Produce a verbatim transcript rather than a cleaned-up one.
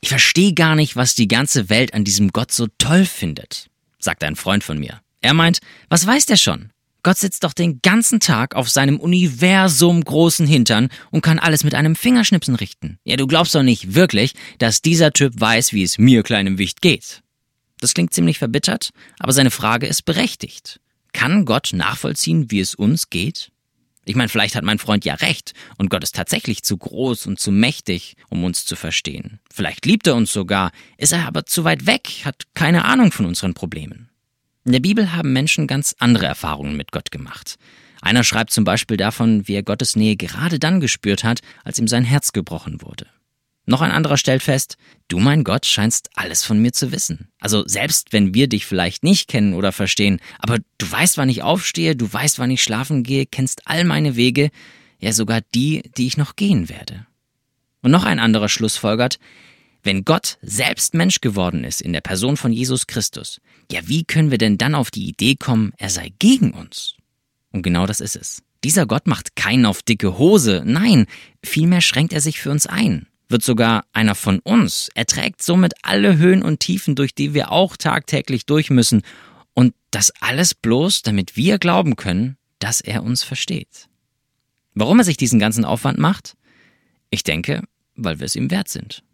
Ich verstehe gar nicht, was die ganze Welt an diesem Gott so toll findet, sagt ein Freund von mir. Er meint, was weiß der schon? Gott sitzt doch den ganzen Tag auf seinem Universum großen Hintern und kann alles mit einem Fingerschnipsen richten. Ja, du glaubst doch nicht wirklich, dass dieser Typ weiß, wie es mir, kleinem Wicht, geht. Das klingt ziemlich verbittert, aber seine Frage ist berechtigt. Kann Gott nachvollziehen, wie es uns geht? Ich meine, vielleicht hat mein Freund ja recht und Gott ist tatsächlich zu groß und zu mächtig, um uns zu verstehen. Vielleicht liebt er uns sogar, ist er aber zu weit weg, hat keine Ahnung von unseren Problemen. In der Bibel haben Menschen ganz andere Erfahrungen mit Gott gemacht. Einer schreibt zum Beispiel davon, wie er Gottes Nähe gerade dann gespürt hat, als ihm sein Herz gebrochen wurde. Noch ein anderer stellt fest, du, mein Gott, scheinst alles von mir zu wissen. Also selbst wenn wir dich vielleicht nicht kennen oder verstehen, aber du weißt, wann ich aufstehe, du weißt, wann ich schlafen gehe, kennst all meine Wege, ja sogar die, die ich noch gehen werde. Und noch ein anderer schlussfolgert, wenn Gott selbst Mensch geworden ist in der Person von Jesus Christus, ja wie können wir denn dann auf die Idee kommen, er sei gegen uns? Und genau das ist es. Dieser Gott macht keinen auf dicke Hose, nein, vielmehr schränkt er sich für uns ein. Wird sogar einer von uns. Er trägt somit alle Höhen und Tiefen, durch die wir auch tagtäglich durch müssen. Und das alles bloß, damit wir glauben können, dass er uns versteht. Warum er sich diesen ganzen Aufwand macht? Ich denke, weil wir es ihm wert sind.